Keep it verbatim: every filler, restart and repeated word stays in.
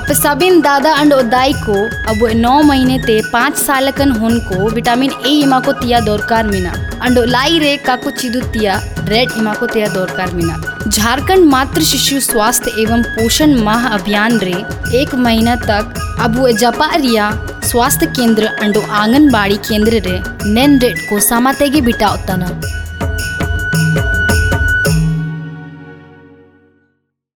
अब सबिन दादा अंड दाई को अब नौ महीने ते पाँच साल कन हुन को विटामिन ए इमा को तिया दरकार मिना अंडो लाई रे काको चिदु तिया रेड इमा को तिया दरकार मिना। झारखंड मातृ शिशु स्वास्थ्य एवं पोषण माह अभियान रे एक महीना तक अब जपारिया स्वास्थ्य केंद्र अंडो आंगनबाड़ी केंद्र रे नेन रेट को समातेगी बिटा उतना